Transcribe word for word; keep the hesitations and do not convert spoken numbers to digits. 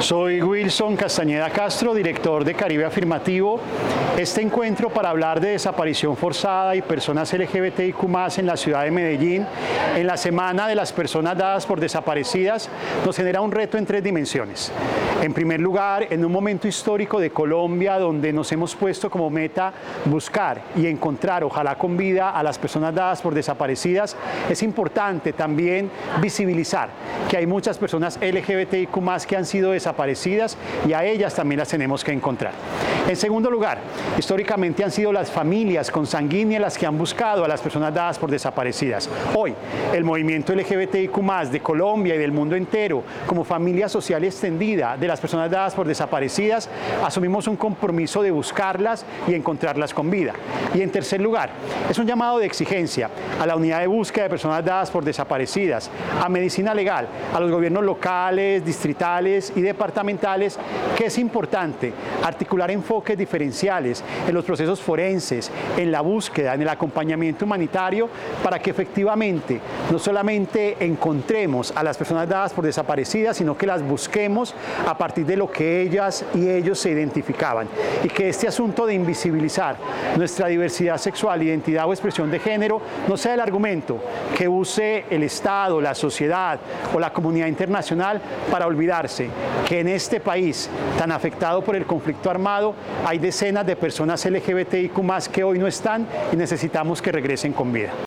Soy Wilson Castañeda Castro, director de Caribe Afirmativo. Este encuentro para hablar de desaparición forzada y personas L G B T I Q más, en la ciudad de Medellín, en la Semana de las Personas Dadas por Desaparecidas, nos genera un reto en tres dimensiones. En primer lugar, en un momento histórico de Colombia, donde nos hemos puesto como meta buscar y encontrar, ojalá con vida, a las personas dadas por desaparecidas, es importante también visibilizar que hay muchas personas L G B T I Q más que han sido desaparecidas y a ellas también las tenemos que encontrar. En segundo lugar, históricamente han sido las familias consanguíneas las que han buscado a las personas dadas por desaparecidas. Hoy, el movimiento L G B T I Q más de Colombia y del mundo entero, como familia social extendida de las personas dadas por desaparecidas, asumimos un compromiso de buscarlas y encontrarlas con vida. Y en tercer lugar, es un llamado de exigencia a la unidad de búsqueda de personas dadas por desaparecidas, a Medicina Legal, a los gobiernos locales, distritales y departamentales, que es importante articular enfoques diferenciales en los procesos forenses, en la búsqueda, en el acompañamiento humanitario, para que efectivamente no solamente encontremos a las personas dadas por desaparecidas, sino que las busquemos a partir de lo que ellas y ellos se identificaban, y que este asunto de invisibilizar nuestra diversidad sexual, identidad o expresión de género no sea el argumento que use el Estado, la sociedad o la comunidad internacional para olvidarse que en este país tan afectado por el conflicto armado hay decenas de personas L G B T I Q más que hoy no están y necesitamos que regresen con vida.